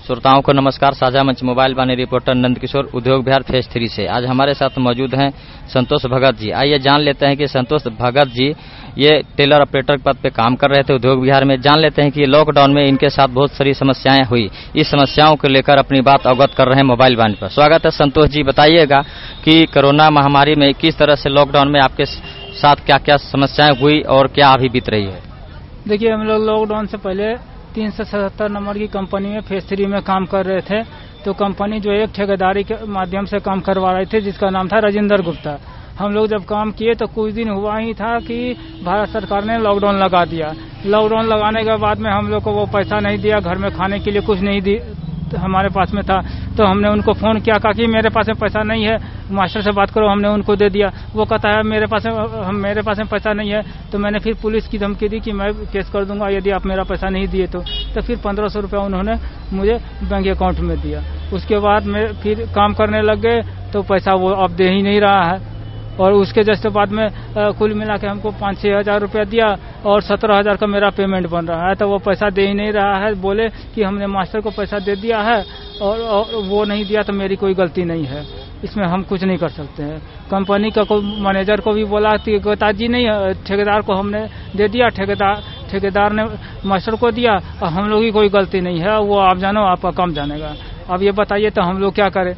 श्रोताओं को नमस्कार। साझा मंच मोबाइल वाणी रिपोर्टर नंदकिशोर, उद्योग विहार फेज 3 से। आज हमारे साथ मौजूद हैं संतोष भगत जी। आइए जान लेते हैं कि संतोष भगत जी ये टेलर ऑपरेटर पद पे काम कर रहे थे उद्योग विहार में। जान लेते हैं कि लॉकडाउन में इनके साथ बहुत सारी समस्याएं हुई, इस समस्याओं को लेकर अपनी बात अवगत कर रहे हैं मोबाइल वाणी पर। स्वागत है संतोष जी। बताइएगा कि कोरोना महामारी में किस तरह से लॉकडाउन में आपके साथ क्या क्या समस्याएं हुई और क्या अभी बीत रही है। देखिए, हम लोग लॉकडाउन से पहले 377 नंबर की कंपनी में फेज 3 में काम कर रहे थे। तो कंपनी जो एक ठेकेदारी के माध्यम से काम करवा रही थी, जिसका नाम था राजेंद्र गुप्ता। हम लोग जब काम किए तो कुछ दिन हुआ ही था कि भारत सरकार ने लॉकडाउन लगा दिया। लॉकडाउन लगाने के बाद में हम लोग को वो पैसा नहीं दिया, घर में खाने के लिए कुछ नहीं दी हमारे पास में था। तो हमने उनको फोन किया, कहा कि मेरे पास में पैसा नहीं है, मास्टर से बात करो। हमने उनको दे दिया। वो कहता है मेरे पास में पैसा नहीं है। तो मैंने फिर पुलिस की धमकी दी कि मैं केस कर दूंगा यदि आप मेरा पैसा नहीं दिए तो फिर 1500 रुपया उन्होंने मुझे बैंक अकाउंट में दिया। उसके बाद में फिर काम करने लग गए तो पैसा वो अब दे ही नहीं रहा है। और उसके जस्ट बाद में कुल मिला के हमको 5-6 हजार रुपया दिया और 17,000 का मेरा पेमेंट बन रहा है। तो वो पैसा दे ही नहीं रहा है। बोले कि हमने मास्टर को पैसा दे दिया है और वो नहीं दिया तो मेरी कोई गलती नहीं है, इसमें हम कुछ नहीं कर सकते हैं। कंपनी का कोई मैनेजर को भी बोला कि जी नहीं, ठेकेदार को हमने दे दिया, ठेकेदार ने मास्टर को दिया और हम लोग की कोई गलती नहीं है, वो आप जानो, आपका काम जानेगा। अब ये बताइए तो हम लोग क्या करें।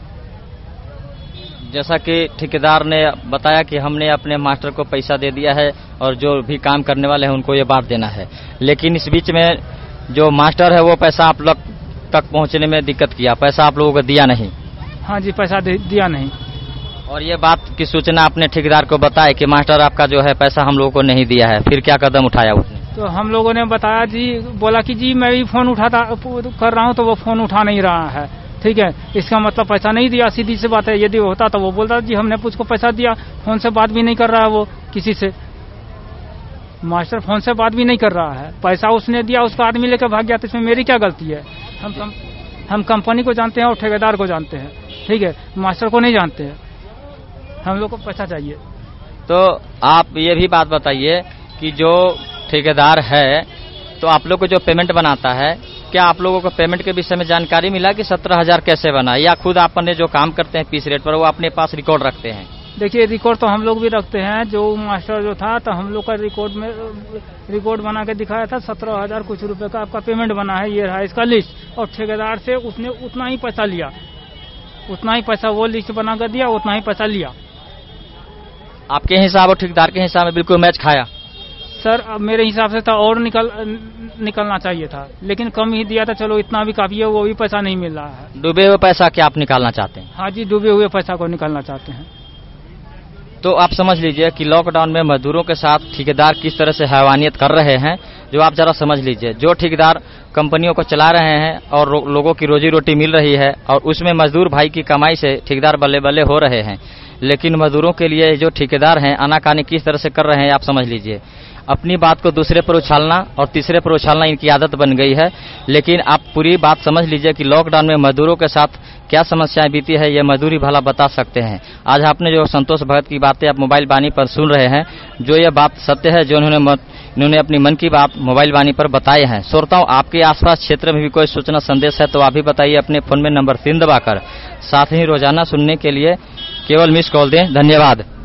जैसा कि ठेकेदार ने बताया कि हमने अपने मास्टर को पैसा दे दिया है और जो भी काम करने वाले हैं उनको ये बांट देना है, लेकिन इस बीच में जो मास्टर है वो पैसा आप लोग तक पहुंचने में दिक्कत किया, पैसा आप लोगों को दिया नहीं। हाँ जी, पैसा दिया नहीं। और ये बात की सूचना अपने ठेकेदार को बताए कि मास्टर आपका जो है पैसा हम लोगों को नहीं दिया है, फिर क्या कदम उठाया उसने? तो हम लोगों ने बताया जी, बोला कि जी मैं भी फोन कर रहा हूँ तो वो फोन उठा नहीं रहा है। ठीक है, इसका मतलब पैसा नहीं दिया, सीधी सी बात है। यदि होता तो वो बोलता जी हमने उसको पैसा दिया। फोन से बात भी नहीं कर रहा है वो किसी से, मास्टर फोन से बात भी नहीं कर रहा है। पैसा उसने दिया, उसका आदमी लेकर भाग गया, तो इसमें मेरी क्या गलती है। हम कंपनी को जानते हैं और ठेकेदार को जानते हैं, ठीक है, मास्टर को नहीं जानते हैं। हम लोग को पैसा चाहिए। तो आप ये भी बात बताइए कि जो ठेकेदार है तो आप लोग को जो पेमेंट बनाता है, क्या आप लोगों को पेमेंट के विषय में जानकारी मिला कि 17,000 कैसे बना, या खुद आपने जो काम करते हैं पीस रेट पर वो अपने पास रिकॉर्ड रखते हैं? देखिए, रिकॉर्ड तो हम लोग भी रखते हैं। जो मास्टर जो था तो हम लोग का रिकॉर्ड बना के दिखाया था, 17,000 कुछ रुपए का आपका पेमेंट बना है, ये रहा इसका लिस्ट। और ठेकेदार से उसने उतना ही पैसा लिया, उतना ही पैसा वो लिस्ट बना कर दिया, उतना ही पैसा लिया। आपके हिसाब और ठेकेदार के हिसाब में बिल्कुल मैच खाया? सर, अब मेरे हिसाब से तो और निकलना चाहिए था, लेकिन कम ही दिया था। चलो इतना भी काफी है, वो भी पैसा नहीं मिल रहा है। डूबे हुए पैसा क्या आप निकालना चाहते हैं? हाँ जी, डूबे हुए पैसा को निकालना चाहते हैं। तो आप समझ लीजिए कि लॉकडाउन में मजदूरों के साथ ठेकेदार किस तरह से हैवानियत कर रहे हैं, जो आप जरा समझ लीजिए। जो ठेकेदार कंपनियों को चला रहे हैं और लोगों की रोजी रोटी मिल रही है और उसमें मजदूर भाई की कमाई से ठेकेदार बल्ले बल्ले हो रहे हैं, लेकिन मजदूरों के लिए जो ठेकेदार हैं आनाकानी किस तरह से कर रहे हैं आप समझ लीजिए। अपनी बात को दूसरे पर उछालना और तीसरे पर उछालना इनकी आदत बन गई है। लेकिन आप पूरी बात समझ लीजिए कि लॉकडाउन में मजदूरों के साथ क्या समस्याएं बीती है, ये मजदूरी भला बता सकते हैं। आज आपने जो संतोष भगत की बातें आप मोबाइल वाणी पर सुन रहे हैं, जो ये बात सत्य है, जो इन्होंने अपनी मन की बात मोबाइल वाणी पर बताए हैं। श्रोताओं, आपके आसपास क्षेत्र में भी कोई सूचना संदेश है तो आप भी बताइए अपने फोन में नंबर 3 दबाकर। साथ ही रोजाना सुनने के लिए केवल मिस कॉल दें। धन्यवाद।